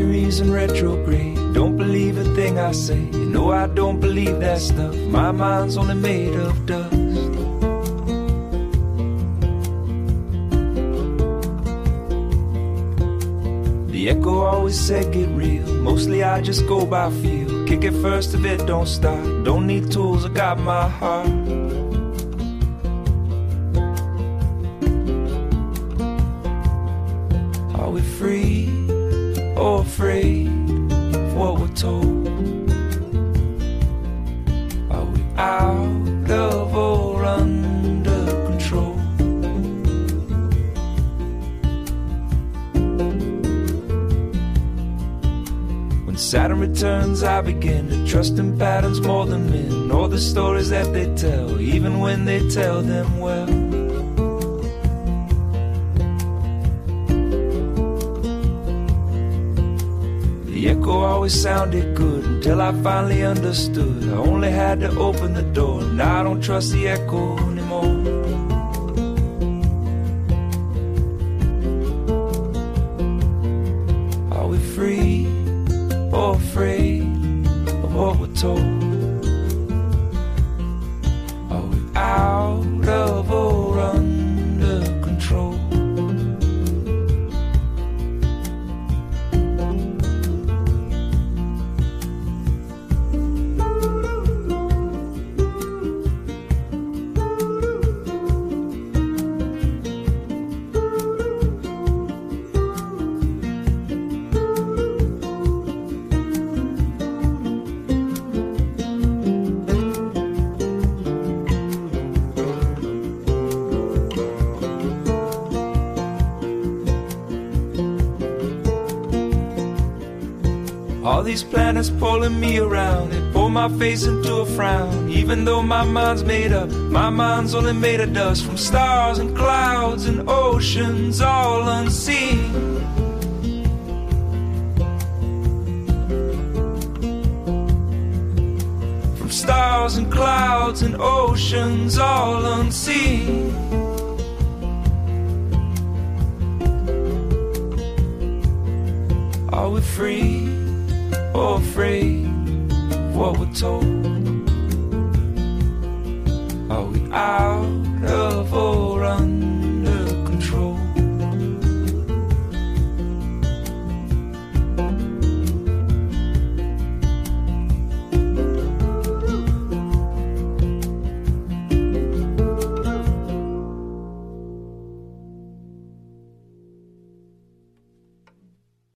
Mercury's in retrograde. Don't believe a thing I say. You know I don't believe that stuff. My mind's only made of dust. The echo always said get real. Mostly I just go by feel. Kick it first if it don't start. Don't need tools, I got my heart. Are we free or afraid of what we're told? Are we out of or under control? When Saturn returns, I begin to trust in patterns more than men. All the stories that they tell, even when they tell them well. The echo always sounded good until I finally understood. I only had to open the door. Now I don't trust the echo anymore. Are we free or afraid of what we're told? Are we out of or under control? All these planets pulling me around, they pull my face into a frown. Even though my mind's made up, my mind's only made of dust. From stars and clouds and oceans all unseen. From stars and clouds and oceans all unseen. Are we free or afraid of what we're told? Are we out of or under